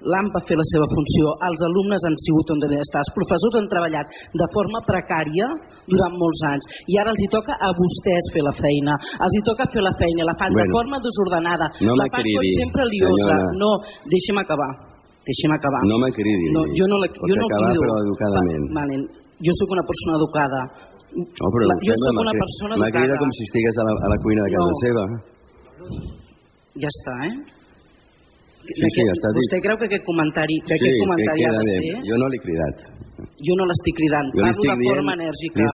l'AMP va fer la seva funció, els alumnes han sigut on devien estar, els professors han treballat de forma precària durant molts anys i ara els hi toca a vostès fer la feina, els hi toca fer la feina, la fan de forma desordenada, la fan tot sempre liosa. No, deixi'm acabar. No m'acridi. Jo no crido. Però educadament. Jo sóc una persona educada. Jo sóc una persona educada. M'agrida com si estigués a la cuina de casa seva. Ja està, Sí, ja està dit. Vostè creu que aquest comentari ha de ser? Jo no l'he cridat. Jo no l'estic cridant, parlo de forma enèrgica.